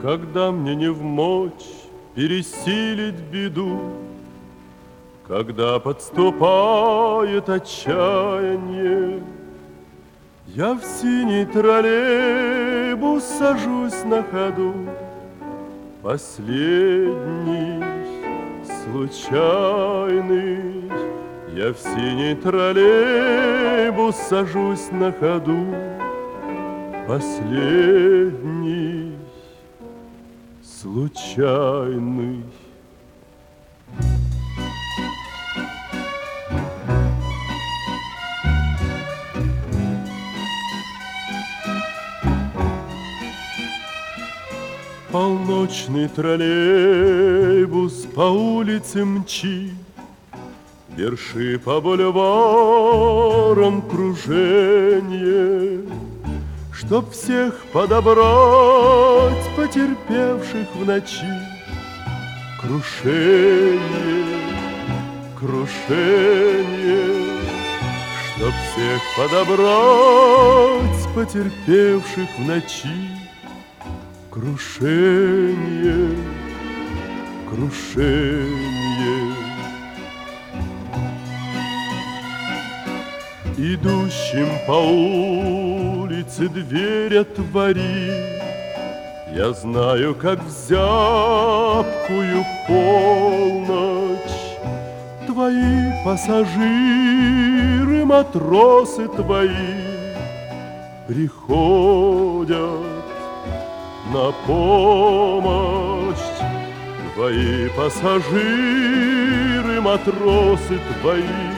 Когда мне не вмочь пересилить беду, когда подступает отчаяние, я в синий троллейбус сажусь на ходу, последний, случайный. Я в синий троллейбус сажусь на ходу, последний, случайный. Полночный троллейбус по улице мчит, верши по бульварам круженье, чтоб всех подобрать, потерпевших в ночи. Крушение, крушение, чтоб всех подобрать, потерпевших в ночи. Крушение, крушение. Идущим по улице дверь отвори, я знаю, как в зябкую полночь твои пассажиры, матросы твои приходят на помощь. Твои пассажиры, матросы твои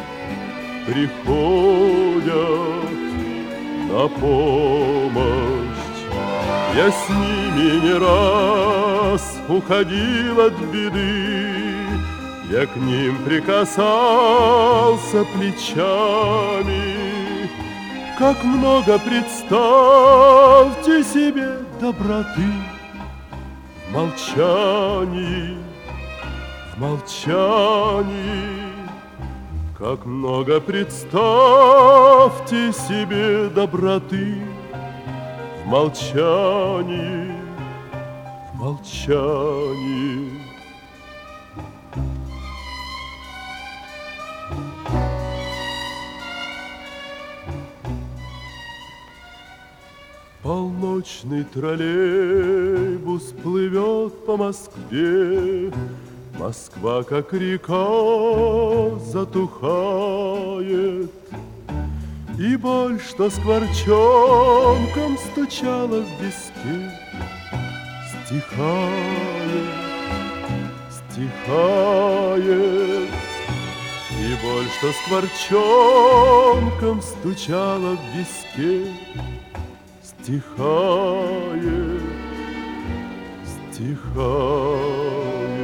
приходят на помощь. Я с ними не раз уходил от беды, я к ним прикасался плечами. Как много, представьте себе, доброты в молчании, в молчании. Как много, представьте себе, доброты в молчании, в молчании. Полночный троллейбус плывет по Москве, Москва, как река, затухает, и боль, что скворчонком стучала в виске, стихает, стихает. И боль, что скворчонком стучала в виске, стихает, стихает.